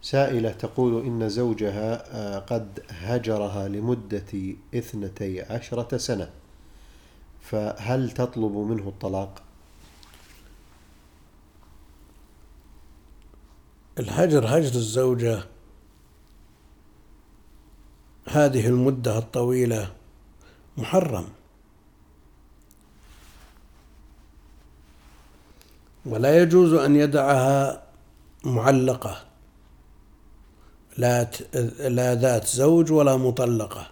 سائلة تقول إن زوجها قد هجرها لمدة 12 سنة، فهل تطلب منه الطلاق؟ الهجر، هجر الزوجة هذه المدة الطويلة محرم، ولا يجوز أن يدعها معلقة، لا ذات زوج ولا مطلقة،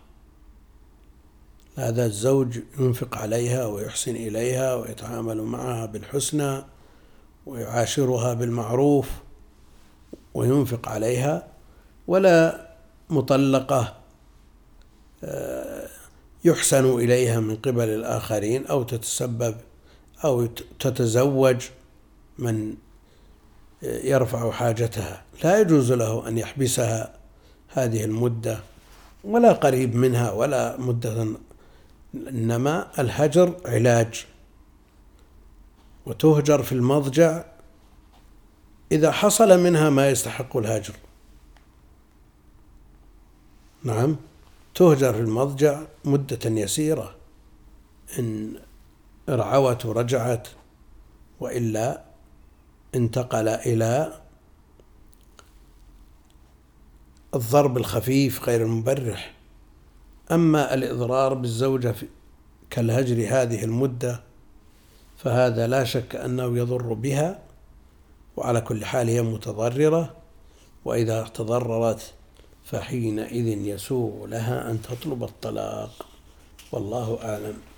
لا ذات زوج ينفق عليها ويحسن إليها ويتعامل معها بالحسنى ويعاشرها بالمعروف وينفق عليها، ولا مطلقة يحسن إليها من قبل الآخرين أو تتسبب أو تتزوج من يرفع حاجتها. لا يجوز له أن يحبسها هذه المدة ولا قريب منها ولا مدة، إنما الهجر علاج، وتهجر في المضجع إذا حصل منها ما يستحق الهجر. نعم، تهجر في المضجع مدة يسيرة، إن رعوت ورجعت، وإلا انتقل إلى الضرب الخفيف غير المبرح. أما الإضرار بالزوجة كالهجر هذه المدة فهذا لا شك أنه يضر بها، وعلى كل حال هي متضررة، وإذا تضررت فحينئذ يسوغ لها أن تطلب الطلاق، والله أعلم.